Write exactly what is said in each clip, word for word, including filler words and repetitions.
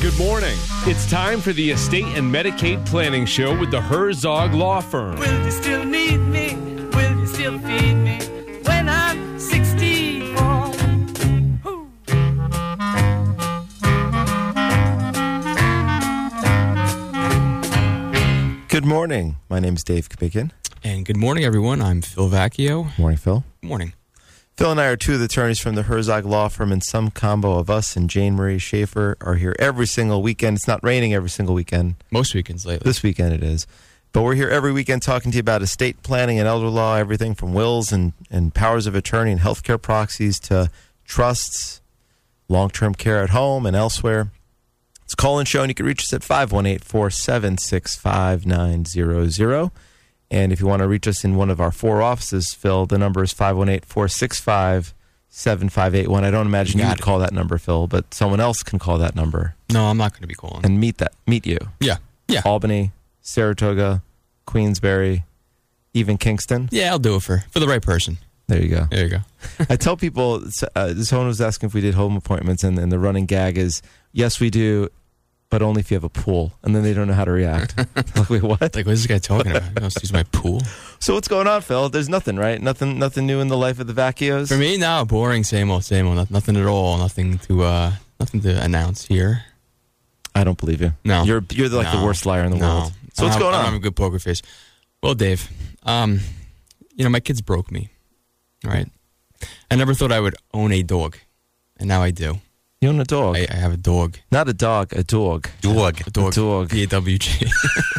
Good morning. It's time for the Estate and Medicaid Planning Show with the Herzog Law Firm. Will you still need me? Will you still feed me when I'm sixty-four? Ooh. Good morning. My name is Dave Kapikian. And good morning, everyone. I'm Phil Vacchio. Morning, Phil. Morning. Phil and I are two of the attorneys from the Herzog Law Firm, and some combo of us and Jane Marie Schaefer are here every single weekend. It's not raining every single weekend. Most weekends lately. This weekend it is. But we're here every weekend talking to you about estate planning and elder law, everything from wills and, and powers of attorney and healthcare proxies to trusts, long-term care at home and elsewhere. It's a call-in show, and you can reach us at five one eight, four seven six, five nine zero zero. And if you want to reach us in one of our four offices, Phil, the number is five one eight, four six five, seven five eight one. I don't imagine you, you would it. call that number, Phil, but someone else can call that number. No, I'm not going to be calling. And meet that, meet you. Yeah, yeah. Albany, Saratoga, Queensbury, even Kingston. Yeah, I'll do it for, for the right person. There you go. There you go. I tell people, uh, someone was asking if we did home appointments, and, and the running gag is, yes, we do, but only if you have a pool. And then they don't know how to react. Like, wait, what? Like, what is this guy talking about? He wants to use my pool? So what's going on, Phil? There's nothing, right? Nothing nothing new in the life of the Vacchios? For me, no. Boring, same old, same old. Nothing at all. Nothing to uh, nothing to announce here. I don't believe you. No. You're, you're like no. the worst liar in the no. world. So what's have, going on? I don't have a good poker face. Well, Dave, um, you know, my kids broke me, right? I never thought I would own a dog, and now I do. You own a dog? I, I have a dog. Not a dog, a dog. Dog. A dog. A dog. D A W G.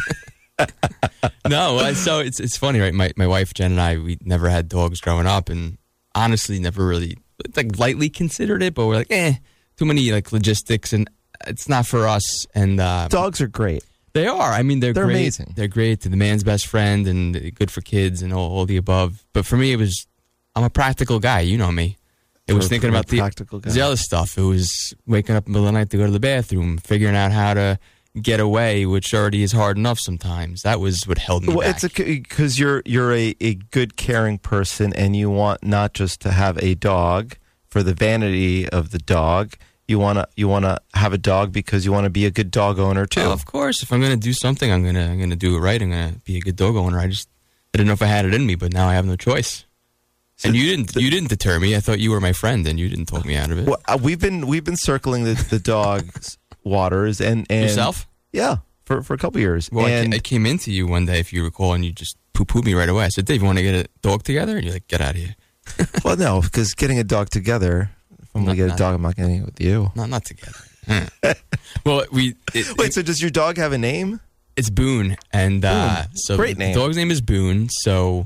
No, uh, so it's it's funny, right? My my wife, Jen, and I, we never had dogs growing up, and honestly never really, like, lightly considered it, but we're like, eh, too many, like, logistics, and it's not for us. And uh, dogs are great. They are. I mean, they're, they're great. amazing. They're great. They're the man's best friend and good for kids and all, all the above. But for me, it was, I'm a practical guy. You know me. It was thinking about the, the other stuff. It was waking up in the middle of the night to go to the bathroom, figuring out how to get away, which already is hard enough sometimes. That was what held me well, back. It's because you're you're a, a good, caring person, and you want not just to have a dog for the vanity of the dog. You want to you want to have a dog because you want to be a good dog owner too. Oh, of course, if I'm going to do something, I'm gonna I'm gonna do it right. I'm gonna be a good dog owner. I just I didn't know if I had it in me, but now I have no choice. So and you didn't you didn't deter me. I thought you were my friend, and you didn't talk me out of it. Well, uh, we've been we've been circling the, the dog's waters, and, and yourself, yeah, for for a couple years. Well, and I, I came into you one day, if you recall, and you just poo pooed me right away. I said, "Dave, you want to get a dog together?" And you're like, "Get out of here." Well, no, because getting a dog together. If I'm going to get a dog, I'm not getting it with you. No, not together. Well, we... It, Wait, it, so does your dog have a name? It's Boone. And uh, Boone. so Great name. The dog's name is Boone. So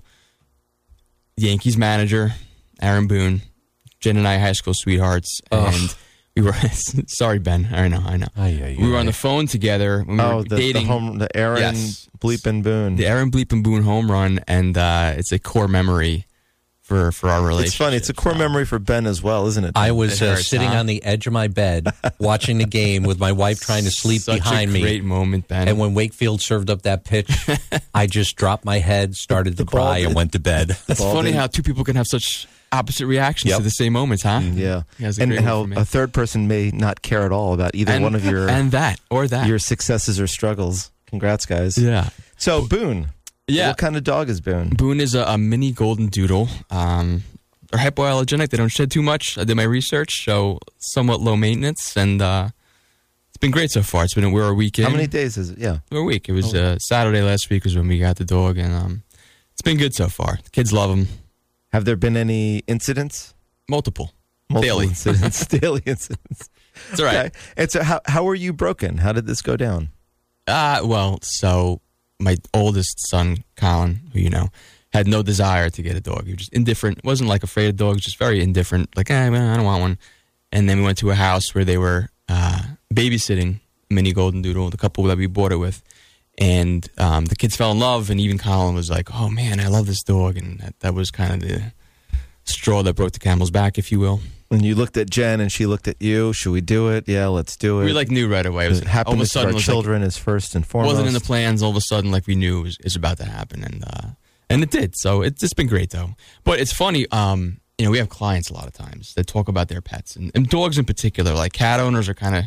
Yankees manager, Aaron Boone, Jen and I, high school sweethearts. Ugh. And we were... Sorry, Ben. I know, I know. Aye, aye, we were aye. on the phone together when we oh, were the, dating. The, home, the Aaron yes. Bleepin' Boone. The Aaron Bleepin' Boone home run. And uh, it's a core memory for for our relationship. It's funny. It's a core so. memory for Ben as well, isn't it? I was It uh, hurts, sitting huh? on the edge of my bed watching the game with my wife trying to sleep Such behind a me. great moment, Ben. And when Wakefield served up that pitch, I just dropped my head, started to cry, and went to bed. It's funny did. how two people can have such opposite reactions Yep. to the same moments, huh? Yeah. He has a And great one how for me. a third person may not care at all about either and, one of your and that or that. your successes or struggles. Congrats, guys. Yeah. So, Boone. Yeah. What kind of dog is Boone? Boone is a, a mini golden doodle. Um, they're hypoallergenic. They don't shed too much. I did my research, so somewhat low maintenance, and uh, it's been great so far. It's been we're a weekend. How many days is it? Yeah. We're a week. It was Oh. uh, Saturday last week was when we got the dog, and um, it's been good so far. The kids love him. Have there been any incidents? Multiple. Multiple Daily. incidents. Daily incidents. It's all right. Okay. And so, how how were you broken? How did this go down? Uh, well, so my oldest son, Colin, who you know, had no desire to get a dog. He was just indifferent. Wasn't like afraid of dogs, just very indifferent. Like, eh, man, I don't want one. And then we went to a house where they were uh, babysitting mini golden doodle, the couple that we bought it with. And um, the kids fell in love, and even Colin was like, oh, man, I love this dog. And that, that was kind of the straw that broke the camel's back, if you will. When you looked at Jen and she looked at you, should we do it? Yeah, let's do it. We like knew right away. It was It happened all of a with sudden our it was children like, is first and foremost. wasn't in the plans. All of a sudden, like we knew it was, it was about to happen, and uh, and it did. So it's just been great, though. But it's funny. Um, you know, we have clients a lot of times that talk about their pets, and, and dogs in particular. Like cat owners are kind of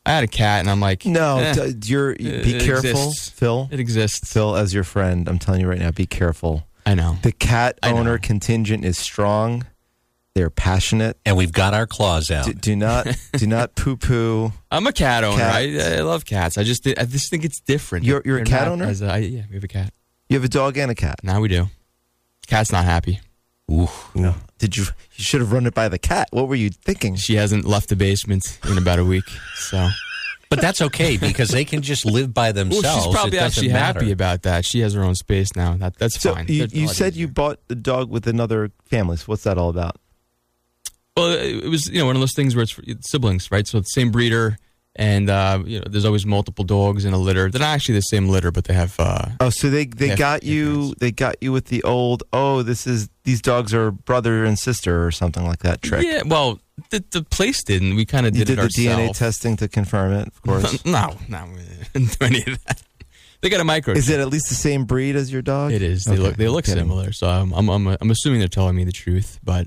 I had a cat, and I'm like, No, eh, d- you're be it careful, exists. Phil. It exists. Phil, as your friend, I'm telling you right now, be careful. I know. The cat I know. owner contingent is strong. They're passionate. And we've got our claws out. Do, do not do not poo poo. I'm a cat owner. I, Cats. I love cats. I just I just think it's different. You're- you're a They're cat not owner? as a- I- yeah, we have a cat. You have a dog and a cat. Now we do. Cat's not happy. Ooh. No. Did you? You should have run it by the cat. What were you thinking? She hasn't left the basement in about a week. So, But that's okay because they can just live by well, themselves. she's probably It doesn't actually matter. happy about that. She has her own space now. That that's So fine. you, They're a you lot said easier. you bought the dog with another family. So what's that all about? Well, it was you know one of those things where it's siblings, right? So it's the same breeder, and uh, you know there's always multiple dogs in a litter. They're not actually the same litter, but they have. Uh, Oh, so they they Yeah, got you difference. they got you with the old oh this is these dogs are brother and sister or something like that trick. yeah, well, the, the place didn't. We kind of You did, did it the D N A ourselves. testing to confirm it, of course. no, no, we didn't do any of that. They got a micro. Is it at least the same breed as your dog? It is. They Okay, look. They look kidding. similar. So I'm. I'm. I'm, I'm assuming they're telling me the truth, but.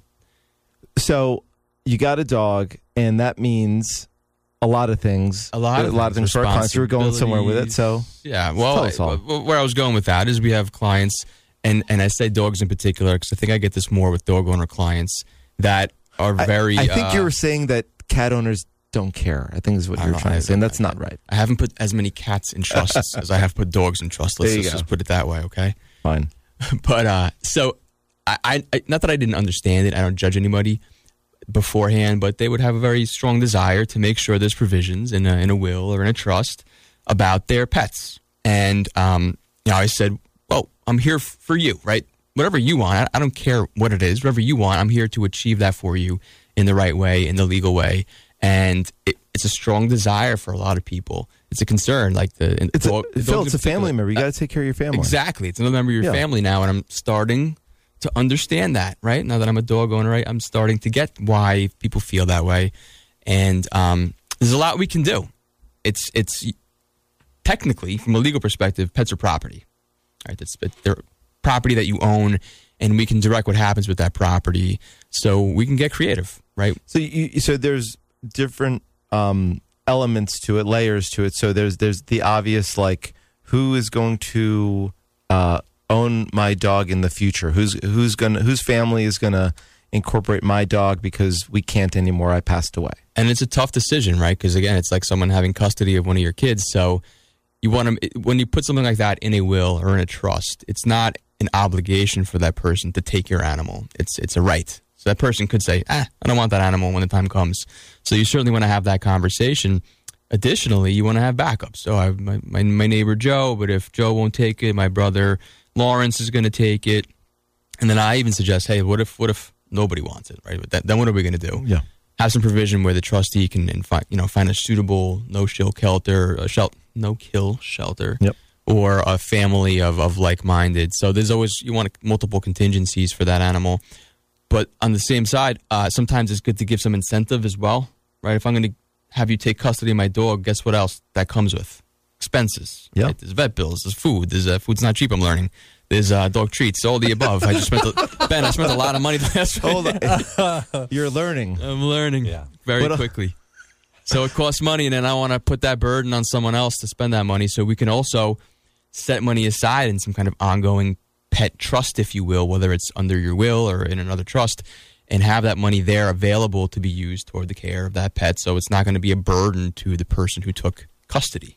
So you got a dog, and that means a lot of things. A lot of a lot of things for our clients. You were going somewhere with it, so Yeah, Tell well, us all. I- where I was going with that is we have clients, and, and I say dogs in particular because I think I get this more with dog owner clients that are I- very. I, think uh, you were saying that cat owners don't care. I think is what I you were don't trying know, to say, and I- that's not right. I haven't put as many cats in trusts as I have put dogs in trusts. Let's There you just, go. just put it that way, okay? Fine. But uh, so I, I, I, not that I didn't understand it. I don't judge anybody beforehand, but they would have a very strong desire to make sure there's provisions in a, in a will or in a trust about their pets. And um, you know, I said, well, I'm here f- for you, right? Whatever you want, I, I don't care what it is. Whatever you want, I'm here to achieve that for you in the right way, in the legal way. And it, it's a strong desire for a lot of people. It's a concern, like the It's dog, a, the Phil. dogs It's a in particular. family member. You got to take care of your family. Exactly. It's another member of your Yeah. family now, and I'm starting to understand that, right? Now that I'm a dog owner, right, I'm starting to get why people feel that way. And um, there's a lot we can do. It's it's technically, from a legal perspective, pets are property. Right? It's, they're property that you own, and we can direct what happens with that property. So we can get creative, right? So you so there's different um, elements to it, layers to it. So there's there's the obvious, like who is going to uh, own my dog in the future? Who's who's gonna whose family is gonna incorporate my dog because we can't anymore? I passed away. And it's a tough decision, right? Because again, it's like someone having custody of one of your kids. So you want to, when you put something like that in a will or in a trust, it's not an obligation for that person to take your animal. It's it's a right. So that person could say, ah, I don't want that animal when the time comes. So you certainly want to have that conversation. Additionally, you want to have backups. So I have my, my, my neighbor Joe, but if Joe won't take it, my brother Lawrence is going to take it. And then I even suggest, hey, what if what if nobody wants it, right? But that, then what are we going to do? Yeah. have some provision where the trustee can and find, you know, find a suitable no-kill shelter, a shel- no-kill shelter, Yep. or a family of, of like-minded. So there's always, you want multiple contingencies for that animal. But on the same side, uh, sometimes it's good to give some incentive as well, right? If I'm going to have you take custody of my dog, guess what else that comes with? Expenses. Yep. Right? There's vet bills, there's food, there's uh, food's not cheap, I'm learning. There's uh, dog treats, all the above. I just spent a, Ben, I spent a lot of money the last Hold on. You're learning. I'm learning Yeah. very What a- quickly. So it costs money, and then I want to put that burden on someone else to spend that money. So we can also set money aside in some kind of ongoing pet trust, if you will, whether it's under your will or in another trust, and have that money there available to be used toward the care of that pet. So it's not going to be a burden to the person who took custody.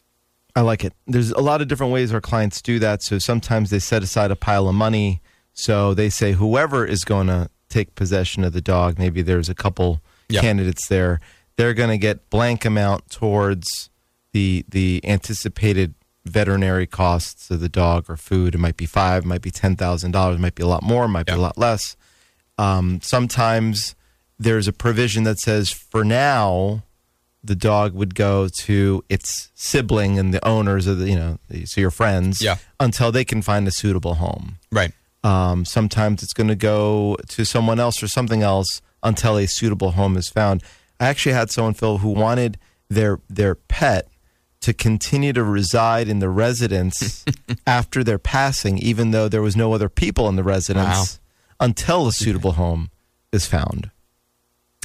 I like it. There's a lot of different ways our clients do that. So sometimes they set aside a pile of money. So they say whoever is going to take possession of the dog, maybe there's a couple Yeah. candidates there, they're going to get blank amount towards the the anticipated veterinary costs of the dog or food. It might be five, it might be ten thousand dollars, it might be a lot more, it might be Yeah. a lot less. Um, sometimes there's a provision that says for now, the dog would go to its sibling and the owners of the, you know, so your friends, Yeah. until they can find a suitable home. Right. Um, sometimes it's going to go to someone else or something else until a suitable home is found. I actually had someone, Phil, who wanted their their pet to continue to reside in the residence after their passing, even though there was no other people in the residence, until a suitable home is found.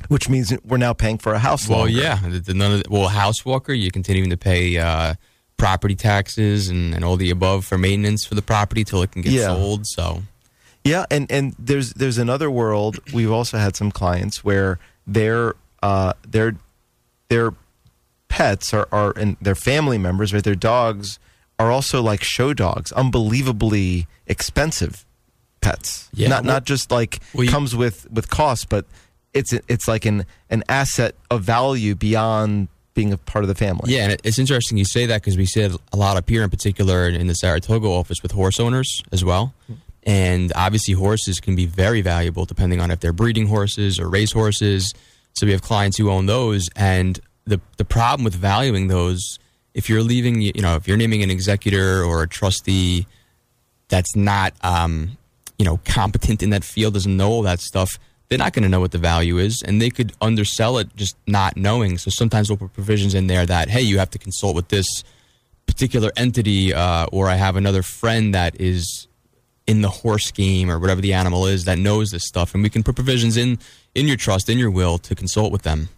which means we're now paying for a house. Well, longer. yeah. The, the, none of the, well, house walker, you're continuing to pay uh, property taxes and, and all the above for maintenance for the property till it can get Yeah. sold. So, Yeah, and, and there's there's another world. We've also had some clients where their uh, their their pets are, are and their family members, right? Their dogs are also like show dogs, unbelievably expensive pets. Yeah, not well- not just like well, you- comes with with cost, but it's it's like an an asset of value beyond being a part of the family. yeah, and it, it's interesting you say that because we see it a lot up here, in particular in the Saratoga office with horse owners as well. And obviously, horses can be very valuable depending on if they're breeding horses or race horses. So we have clients who own those, and the the problem with valuing those, if you're leaving, you know, if you're naming an executor or a trustee that's not, um, you know, competent in that field, doesn't know all that stuff, they're not going to know what the value is, and they could undersell it just not knowing. So sometimes we'll put provisions in there that, hey, you have to consult with this particular entity, uh, or I have another friend that is in the horse game or whatever the animal is that knows this stuff, and we can put provisions in in your trust, in your will, to consult with them.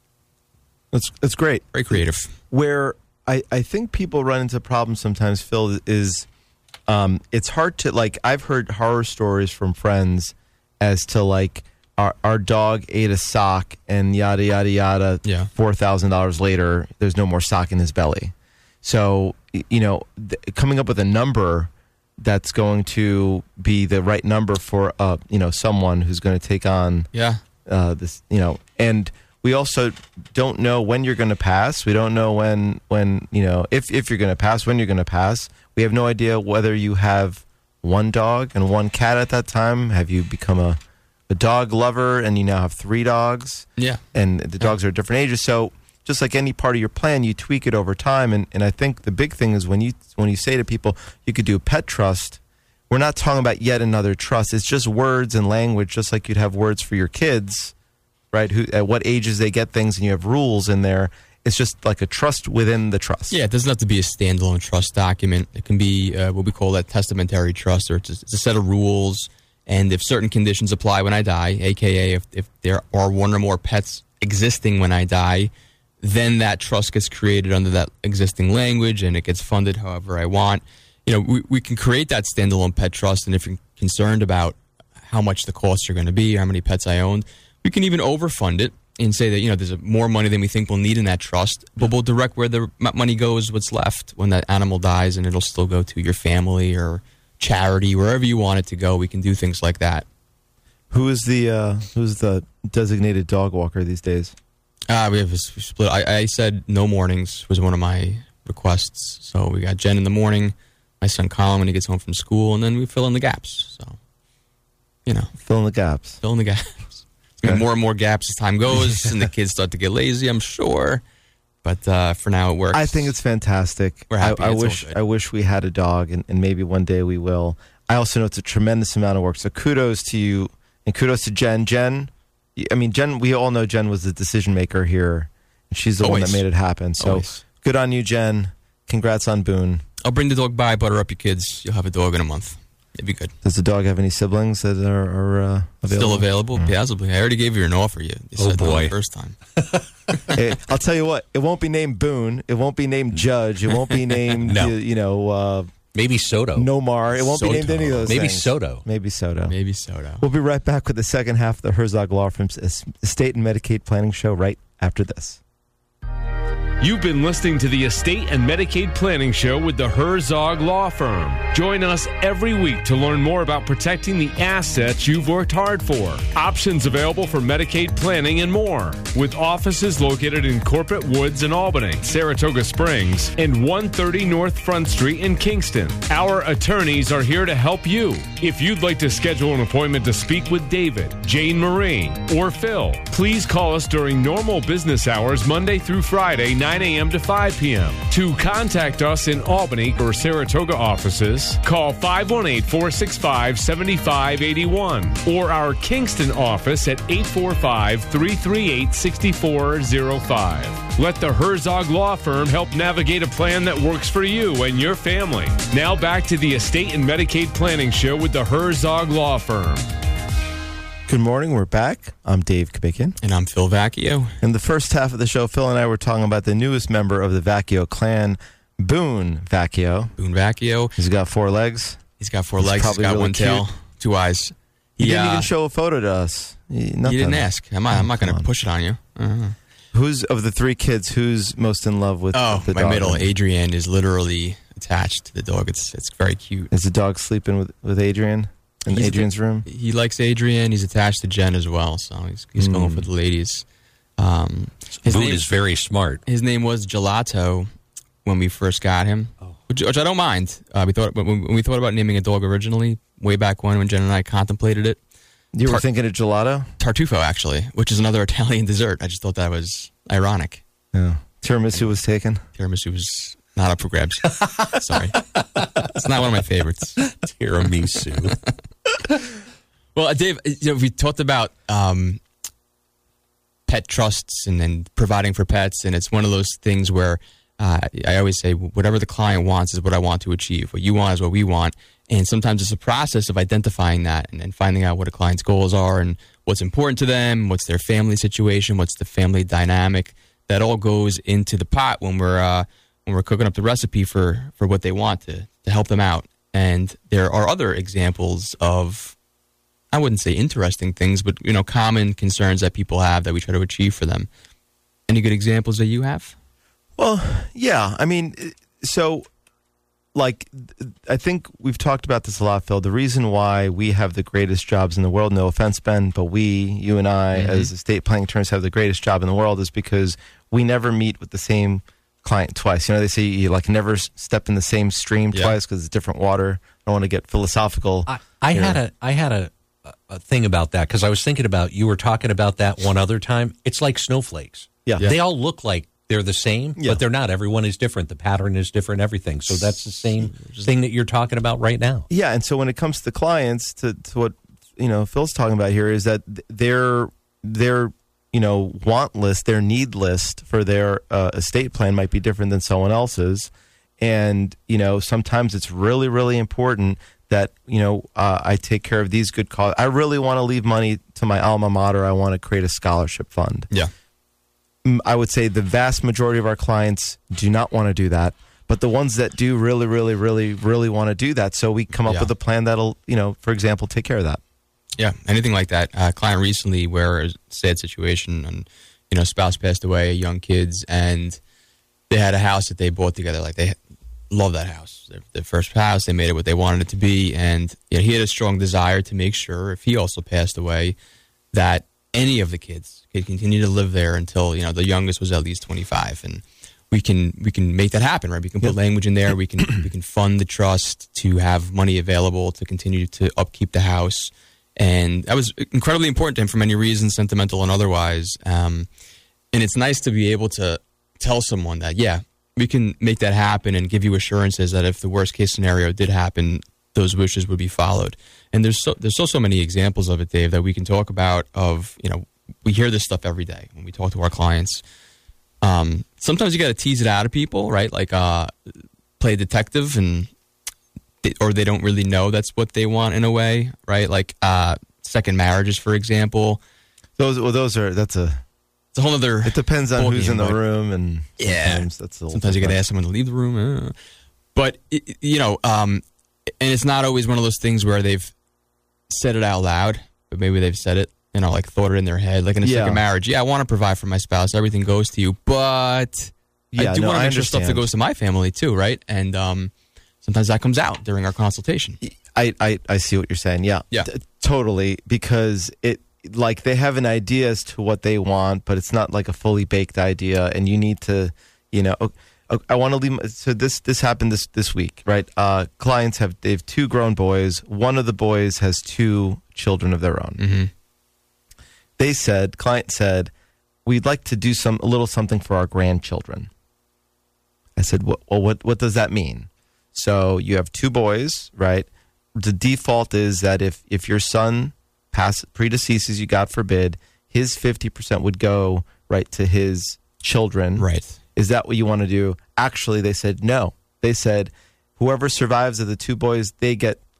That's that's great. Very creative. Where I, I think people run into problems sometimes, Phil, is um, it's hard to, like, I've heard horror stories from friends as to, like, our, our dog ate a sock and yada, yada, yada. Yeah. four thousand dollars later, there's no more sock in his belly. So, y- you know, th- coming up with a number that's going to be the right number for, uh, you know, someone who's going to take on Yeah. uh, this, you know, and we also don't know when you're going to pass. We don't know when, when you know, if, if you're going to pass, when you're going to pass. We have no idea whether you have one dog and one cat at that time. Have you become a, a dog lover and you now have three dogs? Yeah. And the dogs are different ages. So just like any part of your plan, you tweak it over time. And, and I think the big thing is when you when you say to people, you could do a pet trust, we're not talking about yet another trust. It's just words and language, just like you'd have words for your kids, right? Who at what ages they get things, and you have rules in there. It's just like a trust within the trust. Yeah, it doesn't have to be a standalone trust document. It can be uh, what we call that testamentary trust, or it's a, it's a set of rules. And if certain conditions apply when I die, a k a if, if there are one or more pets existing when I die, then that trust gets created under that existing language and it gets funded however I want. You know, we, we can create that standalone pet trust, and if you're concerned about how much the costs are going to be, how many pets I owned, we can even overfund it and say that, you know, there's more money than we think we'll need in that trust, but we'll direct where the m- money goes, what's left when that animal dies, and it'll still go to your family or charity, wherever you want it to go. We can do things like that. Who is the uh, who's the designated dog walker these days? Uh, we have a s- split. I, I said no mornings was one of my requests. So we got Jen in the morning, my son Colin when he gets home from school, and then we fill in the gaps. So, you know, Fill in the gaps. fill in the gaps. There's gonna be more and more gaps as time goes, and the kids start to get lazy, I'm sure. But uh, for now, it works. I think it's fantastic. We're happy. I, I It's all wish good. I wish we had a dog, and, and maybe one day we will. I also know it's a tremendous amount of work. So kudos to you, and kudos to Jen. Jen, I mean, Jen. We all know Jen was the decision maker here, and she's the one Always. that made it happen. So Always. good on you, Jen. Congrats on Boone. I'll bring the dog by, butter up your kids. You'll have a dog in a month. It'd be good. Does the dog have any siblings that are, are uh, available? Still available? Possibly. I already gave you an offer. You, you Oh, said no boy. the first time. Hey, I'll tell you what. It won't be named Boone. It won't be named Judge. It won't be named No. you, you know uh, Maybe Soto. Nomar. It won't be named Soto. any of those. Maybe things. Soto. Maybe Soto. Maybe soda. We'll be right back with the second half of the Herzog Law Firm's Estate and Medicaid Planning Show right after this. You've been listening to the Estate and Medicaid Planning Show with the Herzog Law Firm. Join us every week to learn more about protecting the assets you've worked hard for. Options available for Medicaid planning and more. With offices located in Corporate Woods in Albany, Saratoga Springs, and one thirty North Front Street in Kingston. Our attorneys are here to help you. If you'd like to schedule an appointment to speak with David, Jane Marie, or Phil, please call us during normal business hours Monday through Friday, nine a.m. to five p.m. To contact us in Albany or Saratoga offices, call five one eight, four six five, seven five eight one or our Kingston office at eight four five, three three eight, six four zero five. Let the Herzog Law Firm help navigate a plan that works for you and your family. Now back to the Estate and Medicaid Planning Show with the Herzog Law Firm. Good morning. We're back. I'm Dave Kabikian. And I'm Phil Vacchio. In the first half of the show, Phil and I were talking about the newest member of the Vacchio clan, Boone Vacchio. Boone Vacchio. He's got four legs. He's got four He's legs. He's probably got really one tail, cute. two eyes. He He, didn't uh, even show a photo to us. He, You didn't ask. I'm not, I'm not Come going to on. push it on you. Uh-huh. Who's of the three kids? Who's most in love with Oh, the my dog? middle, Adrian, is literally attached to the dog. It's it's very cute. Is the dog sleeping with, with Adrian in He's- Adrian's room? He likes Adrian. He's attached to Jen as well, so he's, he's going Mm. for the ladies. Um, his, Boone name, is very smart. his name was Gelato when we first got him, which, which I don't mind. Uh, we thought when when we thought about naming a dog originally, way back when, when Jen and I contemplated it. You were Tar- thinking of gelato? Tartufo, actually, which is another Italian dessert. I just thought that was ironic. Yeah. Tiramisu was taken. Tiramisu was not up for grabs. Sorry. It's not one of my favorites. Tiramisu. Well, uh, Dave, you know, we talked about um, pet trusts and then providing for pets, and it's one of those things where uh, I always say, whatever the client wants is what I want to achieve. What you want is what we want. And sometimes it's a process of identifying that and then finding out what a client's goals are and what's important to them, what's their family situation, what's the family dynamic. That all goes into the pot when we're uh, when we're cooking up the recipe for, for what they want to, to help them out. And there are other examples of, I wouldn't say interesting things, but you know, common concerns that people have that we try to achieve for them. Any good examples that you have? Well, yeah. I mean, so, like, I think we've talked about this a lot, Phil. The reason why we have the greatest jobs in the world, no offense, Ben, but we, you and I, Mhm. as estate planning attorneys, have the greatest job in the world is because we never meet with the same client twice. You know, they say you, like, never s- step in the same stream Yeah. twice because it's different water. I don't want to get philosophical. I, I here. had a I had a, a thing about that because I was thinking about you were talking about that one other time. It's like snowflakes. Yeah. They all look like they're the same, Yeah. but they're not. Everyone is different. The pattern is different. Everything. So that's the same thing that you're talking about right now. Yeah, and so when it comes to the clients, to, to what you know Phil's talking about here is that th- their their you know want list, their need list for their uh, estate plan might be different than someone else's, and you know sometimes it's really really important that you know uh, I take care of these good causes. I really want to leave money to my alma mater. I want to create a scholarship fund. Yeah. Mm, I would say the vast majority of our clients do not want to do that, but the ones that do really, really, really, really want to do that. So we come up Yeah. with a plan that'll, you know, for example, take care of that. Yeah, anything like that. A client recently where a sad situation and, you know, spouse passed away, young kids, and they had a house that they bought together. Like, they love that house. Their, their first house, they made it what they wanted it to be. And you know, he had a strong desire to make sure, if he also passed away, that any of the kids could continue to live there until, you know, the youngest was at least twenty-five. And we can we can make that happen, right? We can put language in there. We can we can fund the trust to have money available to continue to upkeep the house. And that was incredibly important to him for many reasons, sentimental and otherwise. Um, and it's nice to be able to tell someone that, yeah, we can make that happen and give you assurances that if the worst case scenario did happen, those wishes would be followed. And there's so there's so so many examples of it, Dave, that we can talk about. Of, you know, we hear this stuff every day when we talk to our clients. Um, sometimes you got to tease it out of people, right? Like uh, play detective, and they, or they don't really know that's what they want in a way, right? Like uh, second marriages, for example. Those, well, those are that's a. It's a whole other. It depends on ball who's game, in the but- room, and Yeah. sometimes that's a little Sometimes you got to different. ask someone to leave the room. Uh. But, it, you know, um, and it's not always one of those things where they've said it out loud, but maybe they've said it, you know, like thought it in their head. Like in a Yeah. second marriage, yeah, I want to provide for my spouse. Everything goes to you. But Yeah, I do no, want to I make sure stuff that understand. goes to my family too, right? And um, sometimes that comes out during our consultation. I, I, I see what you're saying. Yeah, Yeah. T- totally. Because it, like, they have an idea as to what they want, but it's not like a fully baked idea, and you need to, you know. o- o- I want to leave. my- So this this happened this this week, right? Uh, clients have they have two grown boys. One of the boys has two children of their own. Mm-hmm. They said, client said, we'd like to do some a little something for our grandchildren. I said, well, what what does that mean? So you have two boys, right? The default is that if if your son pass predeceases you, God forbid, his fifty percent would go right to his children. Right. Is that what you want to do? Actually, they said no. They said whoever survives of the two boys, they get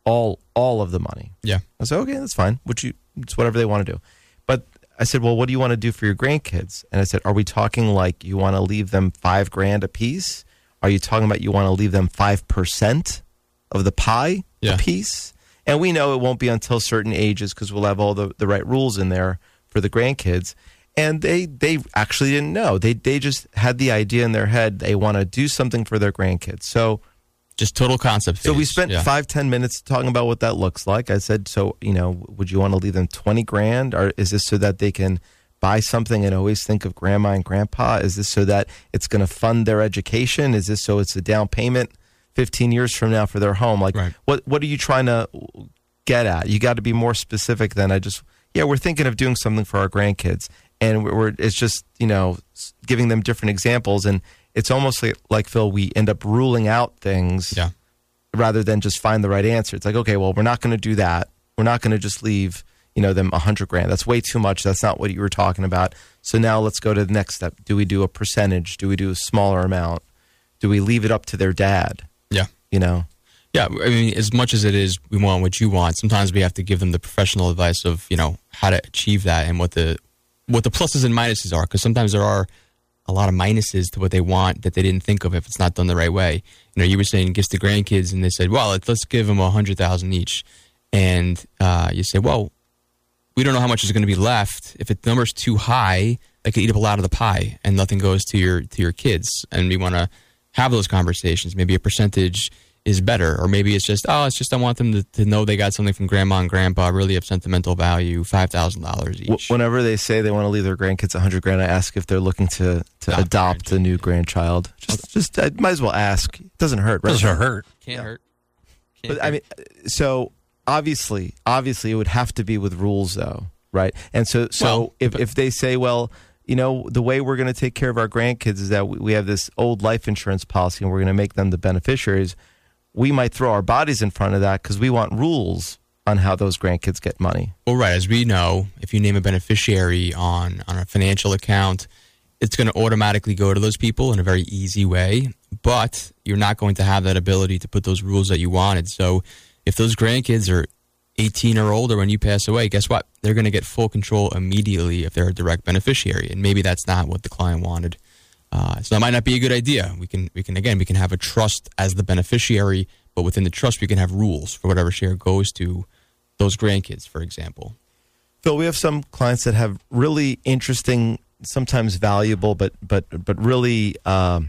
all all of the money. Yeah. I said, okay, that's fine. Which you, it's whatever they want to do. But I said, well, what do you want to do for your grandkids? And I said, are we talking like you want to leave them five grand a piece? Are you talking about you want to leave them five percent of the pie Yeah. a piece? And we know it won't be until certain ages because we'll have all the, the right rules in there for the grandkids. And they, they actually didn't know. They they just had the idea in their head they want to do something for their grandkids. So Just total concept phase. so we spent yeah. five, ten minutes talking about what that looks like. I said, so, you know, would you want to leave them twenty grand? Or is this so that they can buy something and always think of grandma and grandpa? Is this so that it's going to fund their education? Is this so it's a down payment fifteen years from now for their home? Like, Right. what, what are you trying to get at? You got to be more specific than I just, yeah, we're thinking of doing something for our grandkids. And we're, we're it's just, you know, giving them different examples. And it's almost like, like, Phil, we end up ruling out things Yeah. rather than just find the right answer. It's like, okay, well, we're not going to do that. We're not going to just leave, you know, them a hundred grand. That's way too much. That's not what you were talking about. So now let's go to the next step. Do we do a percentage? Do we do a smaller amount? Do we leave it up to their dad? Yeah. You know? Yeah, I mean, as much as it is we want what you want, sometimes we have to give them the professional advice of, you know, how to achieve that and what the what the pluses and minuses are, because sometimes there are a lot of minuses to what they want that they didn't think of if it's not done the right way. You know, you were saying gifts to grandkids, and they said, well, let's, let's give them a hundred thousand each, and uh, you say, well, we don't know how much is going to be left. If the number's too high, they could eat up a lot of the pie, and nothing goes to your to your kids. And we want to have those conversations. Maybe a percentage is better, or maybe it's just, oh, it's just I want them to, to know they got something from grandma and grandpa, really of sentimental value, five thousand dollars each. Whenever they say they want to leave their grandkids a hundred grand, I ask if they're looking to, to Adopt adopt a new grandchild. Just, just I might as well ask. It doesn't hurt, right? Doesn't hurt. Can't Yeah. hurt. Can't But I mean, so obviously, obviously, it would have to be with rules, though, right? And so, so Well, if but- if they say, well, you know, the way we're going to take care of our grandkids is that we we have this old life insurance policy, and we're going to make them the beneficiaries. We might throw our bodies in front of that because we want rules on how those grandkids get money. Well, right. As we know, if you name a beneficiary on, on a financial account, it's going to automatically go to those people in a very easy way. But you're not going to have that ability to put those rules that you wanted. So if those grandkids are eighteen or older when you pass away, guess what? They're going to get full control immediately if they're a direct beneficiary. And maybe that's not what the client wanted. Uh, so that might not be a good idea. We can, we can again, we can have a trust as the beneficiary, but within the trust, we can have rules for whatever share goes to those grandkids, for example. Phil, we have some clients that have really interesting, sometimes valuable, but but but really um,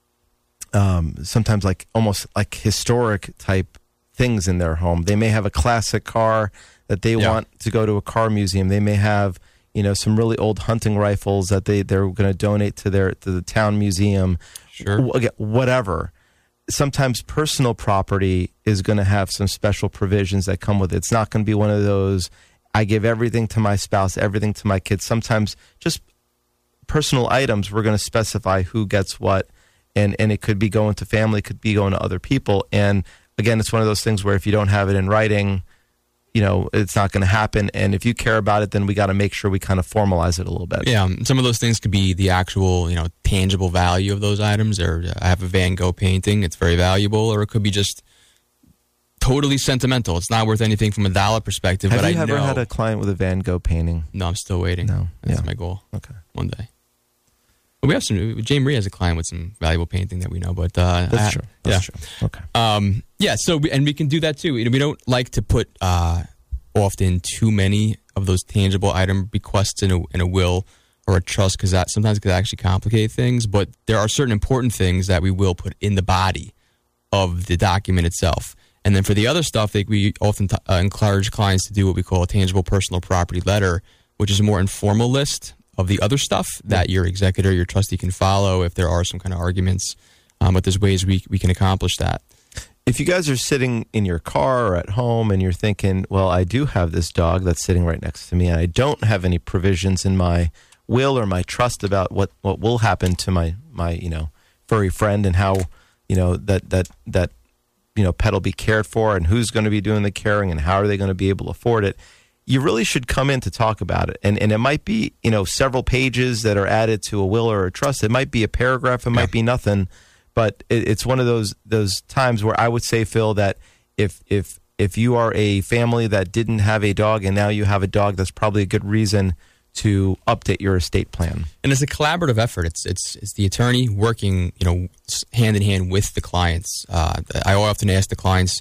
um, sometimes like almost like historic type things in their home. They may have a classic car that they Yeah. want to go to a car museum. They may have, you know, some really old hunting rifles that they they're going to donate to their to the town museum. Sure. W- again, whatever. Sometimes personal property is going to have some special provisions that come with it. It's not going to be one of those, I give everything to my spouse, everything to my kids. Sometimes just personal items, we're going to specify who gets what, and, and it could be going to family, it could be going to other people. And again, it's one of those things where if you don't have it in writing, you know, it's not going to happen. And if you care about it, then we got to make sure we kind of formalize it a little bit. Yeah, um, some of those things could be the actual, you know, tangible value of those items. Or uh, I have a Van Gogh painting; it's very valuable. Or it could be just totally sentimental. It's not worth anything from a dollar perspective. Have but you I ever know. had a client with a Van Gogh painting? No, I'm still waiting. No, That's yeah. my goal. Okay. One day. But we have some. Jane Marie has a client with some valuable painting that we know. But uh, That's I- true. That's yeah. true. Okay. Um, yeah, so we, and we can do that too. You know, we don't like to put uh, often too many of those tangible item bequests in a, in a will or a trust because that sometimes could actually complicate things. But there are certain important things that we will put in the body of the document itself. And then for the other stuff, they, we often t- uh, encourage clients to do what we call a tangible personal property letter, which is a more informal list of the other stuff that your executor, your trustee can follow if there are some kind of arguments. Um, but there's ways we we can accomplish that. If you guys are sitting in your car or at home and you're thinking, well, I do have this dog that's sitting right next to me and I don't have any provisions in my will or my trust about what, what will happen to my, my, you know, furry friend and how, you know, that, that, that, you know, pet will be cared for and who's going to be doing the caring and how are they going to be able to afford it. You really should come in to talk about it. And and it might be, you know, several pages that are added to a will or a trust. It might be a paragraph. It Yeah. might be nothing. But it, it's one of those those times where I would say, Phil, that if if if you are a family that didn't have a dog and now you have a dog, that's probably a good reason to update your estate plan. And it's a collaborative effort. It's it's it's the attorney working, you know, hand in hand with the clients. Uh, I often ask the clients,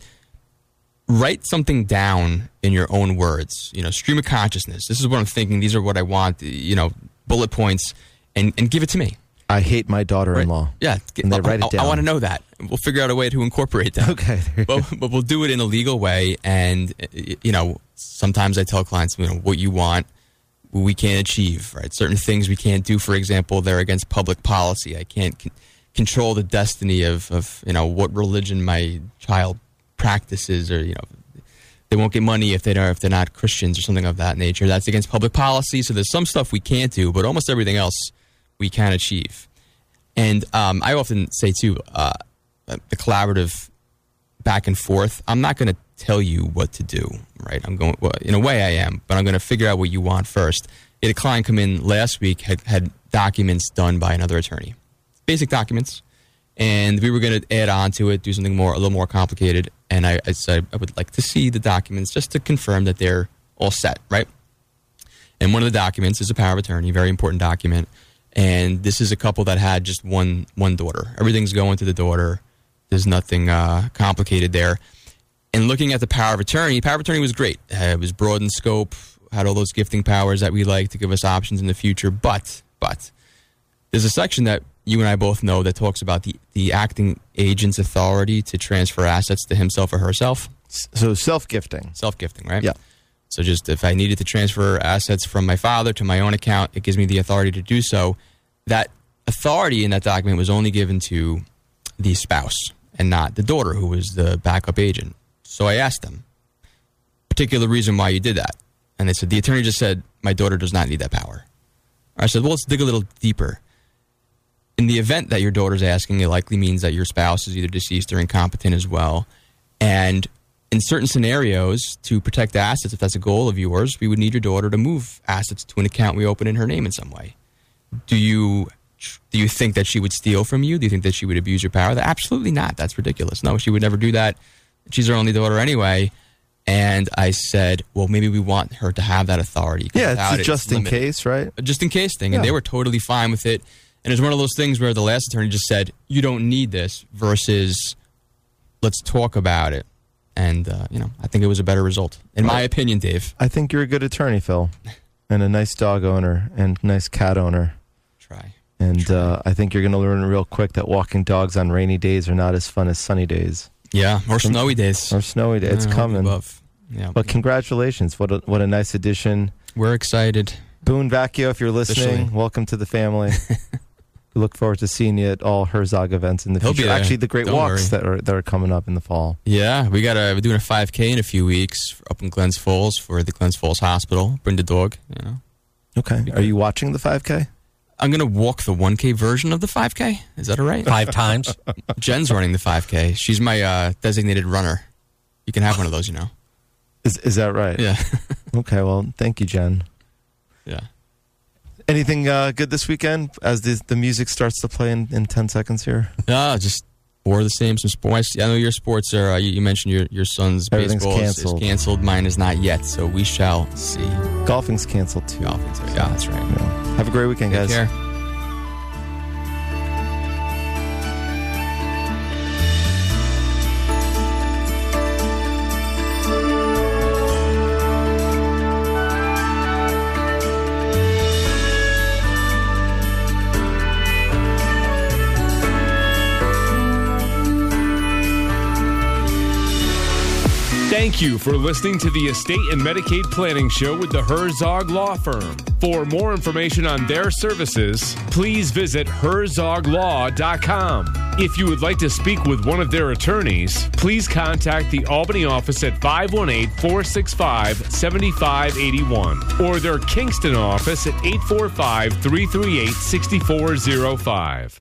write something down in your own words. You know, stream of consciousness. This is what I'm thinking. These are what I want. You know, bullet points, and and give it to me. I hate my daughter-in-law. Right. Yeah, and they write I, it down. I, I want to know that. We'll figure out a way to incorporate that. Okay, but, but we'll do it in a legal way. And you know, sometimes I tell clients, you know, what you want, we can't achieve. Right, certain things we can't do. For example, they're against public policy. I can't c- control the destiny of, of you know what religion my child practices, or you know, they won't get money if they don't if they're not Christians or something of that nature. That's against public policy. So there's some stuff we can't do, but almost everything else we can achieve. And um, I often say, too, uh, the collaborative back and forth, I'm not going to tell you what to do, right? I'm going, well, in a way I am, but I'm going to figure out what you want first. I had a client come in last week, had, had documents done by another attorney, basic documents, and we were going to add on to it, do something more, a little more complicated, and I, I said I would like to see the documents just to confirm that they're all set, right? And one of the documents is a power of attorney, very important document. And this is a couple that had just one one daughter. Everything's going to the daughter. There's nothing uh, complicated there. And looking at the power of attorney, power of attorney was great. Uh, it was broad in scope, had all those gifting powers that we like to give us options in the future. But, but, there's a section that you and I both know that talks about the, the acting agent's authority to transfer assets to himself or herself. So self-gifting. Self-gifting, right? Yeah. So just if I needed to transfer assets from my father to my own account, it gives me the authority to do so. That authority in that document was only given to the spouse and not the daughter, who was the backup agent. So I asked them, particular reason why you did that. And they said, the attorney just said, my daughter does not need that power. I said, well, let's dig a little deeper. In the event that your daughter's asking, it likely means that your spouse is either deceased or incompetent as well. And in certain scenarios, to protect assets, if that's a goal of yours, we would need your daughter to move assets to an account we open in her name in some way. Do you do you think that she would steal from you? Do you think that she would abuse your power? Absolutely not. That's ridiculous. No, she would never do that. She's our only daughter anyway. And I said, well, maybe we want her to have that authority. Yeah, it's a it, just it's in limited. case, right? A just in case thing. And Yeah. they were totally fine with it. And it's one of those things where the last attorney just said, you don't need this, versus let's talk about it. And, uh, you know, I think it was a better result. In my opinion, Dave. I think you're a good attorney, Phil, and a nice dog owner and nice cat owner. Try. And uh, I think you're going to learn real quick that walking dogs on rainy days are not as fun as sunny days. Yeah, or snowy days. Or snowy days. It's Yeah, coming. above. Yeah. But congratulations. What a, what a nice addition. We're excited. Boone Vacchio, if you're listening, Officially. welcome to the family. We look forward to seeing you at all Herzog events in the He'll be future. there. Actually, the great Don't walks worry. that are that are coming up in the fall. Yeah, we got a, we're doing a five K in a few weeks up in Glens Falls for the Glens Falls Hospital. Bring the dog, you know. Okay. Are you watching the five K? I'm going to walk the one K version of the five K. Is that all right? Five times. Jen's running the five K. She's my uh, designated runner. You can have one of those, you know. Is is that right? Yeah. Okay, well, thank you, Jen. Yeah. Anything uh, good this weekend as the, the music starts to play in, in ten seconds here? No, just more of the same. Some sports. I know your sports are, uh, you, you mentioned your, your son's Everything's baseball is- canceled. is canceled. Mine is not yet, so we shall see. Golfing's canceled, too. Golfing too. Yeah, that's right. Yeah. Have a great weekend, Take guys. care. Thank you for listening to the Estate and Medicaid Planning Show with the Herzog Law Firm. For more information on their services, please visit herzog law dot com. If you would like to speak with one of their attorneys, please contact the Albany office at five one eight, four six five, seven five eight one or their Kingston office at eight four five, three three eight, six four zero five.